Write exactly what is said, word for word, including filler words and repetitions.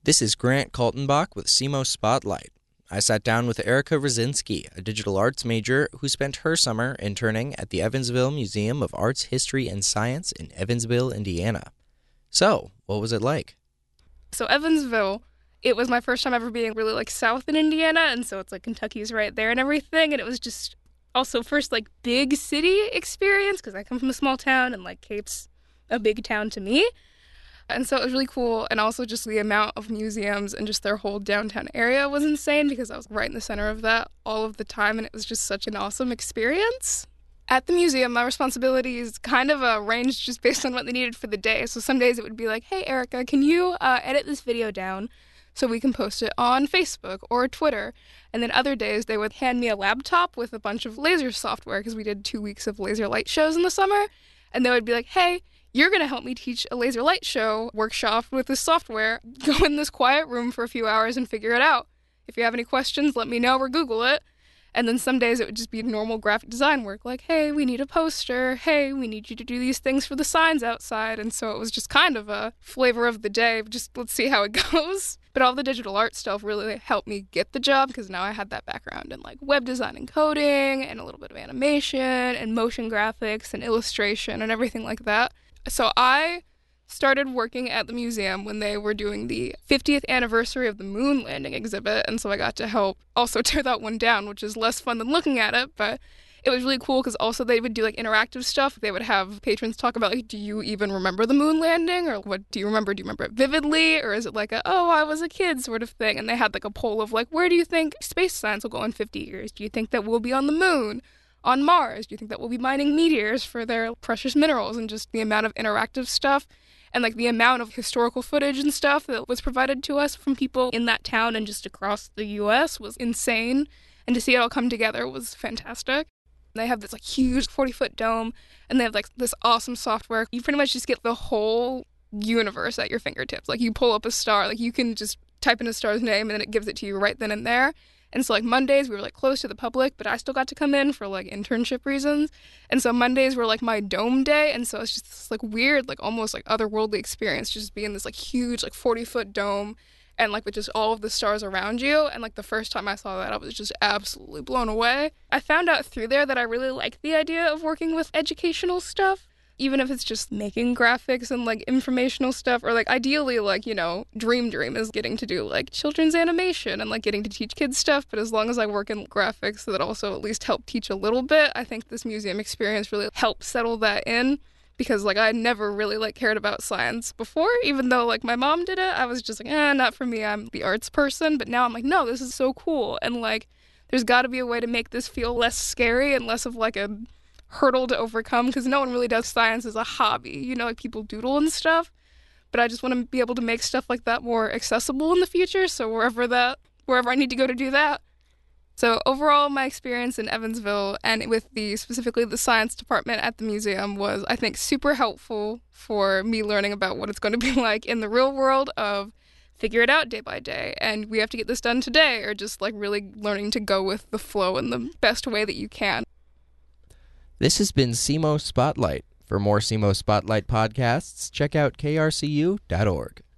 This is Grant Kaltenbach with C M O Spotlight. I sat down with Erica Rosinski, a digital arts major who spent her summer interning at the Evansville Museum of Arts, History, and Science in Evansville, Indiana. So, what was it like? So Evansville, it was my first time ever being really like south in Indiana, and so it's like Kentucky's right there and everything, and it was just also first like big city experience because I come from a small town and like Cape's a big town to me. And so it was really cool, and also just the amount of museums and just their whole downtown area was insane because I was right in the center of that all of the time, and it was just such an awesome experience. At the museum, my responsibilities kind of uh, ranged just based on what they needed for the day. So some days it would be like, hey, Erica, can you uh, edit this video down so we can post it on Facebook or Twitter? And then other days they would hand me a laptop with a bunch of laser software because we did two weeks of laser light shows in the summer, and they would be like, hey, you're going to help me teach a laser light show workshop with this software. Go in this quiet room for a few hours and figure it out. If you have any questions, let me know or Google it. And then some days it would just be normal graphic design work, like, hey, we need a poster. Hey, we need you to do these things for the signs outside. And so it was just kind of a flavor of the day. Just let's see how it goes. But all the digital art stuff really helped me get the job because now I had that background in like web design and coding and a little bit of animation and motion graphics and illustration and everything like that. So I started working at the museum when they were doing the fiftieth anniversary of the moon landing exhibit, and so I got to help also tear that one down, which is less fun than looking at it, but it was really cool because also they would do like interactive stuff. They would have patrons talk about like, do you even remember the moon landing, or what do you remember? Do you remember it vividly, or is it like a, oh, I was a kid sort of thing? And they had like a poll of like, where do you think space science will go in fifty years? Do you think that we'll be on the moon? On Mars? Do you think that we'll be mining meteors for their precious minerals? And just the amount of interactive stuff and like the amount of historical footage and stuff that was provided to us from people in that town and just across the U S was insane. And to see it all come together was fantastic. They have this like huge forty-foot dome, and they have like this awesome software. You pretty much just get the whole universe at your fingertips. Like you pull up a star, like you can just type in a star's name and then it gives it to you right then and there. And so, like, Mondays, we were, like, close to the public, but I still got to come in for, like, internship reasons. And so Mondays were, like, my dome day. And so it's just this, like, weird, like, almost, like, otherworldly experience, just being this, like, huge, like, forty-foot dome and, like, with just all of the stars around you. And, like, the first time I saw that, I was just absolutely blown away. I found out through there that I really like the idea of working with educational stuff. Even if it's just making graphics and, like, informational stuff, or, like, ideally, like, you know, dream dream is getting to do, like, children's animation and, like, getting to teach kids stuff, but as long as I work in graphics that also at least help teach a little bit, I think this museum experience really helped settle that in, because, like, I never really, like, cared about science before, even though, like, my mom did it. I was just like, eh, not for me, I'm the arts person, but now I'm like, no, this is so cool, and, like, there's got to be a way to make this feel less scary and less of, like, a hurdle to overcome, because no one really does science as a hobby, you know, like people doodle and stuff, but I just want to be able to make stuff like that more accessible in the future, so wherever that wherever I need to go to do that. So overall, my experience in Evansville and with the specifically the science department at the museum was, I think, super helpful for me learning about what it's going to be like in the real world of figure it out day by day, and we have to get this done today, or just like really learning to go with the flow in the best way that you can. This has been C M O Spotlight. For more C M O Spotlight podcasts, check out K R C U dot org.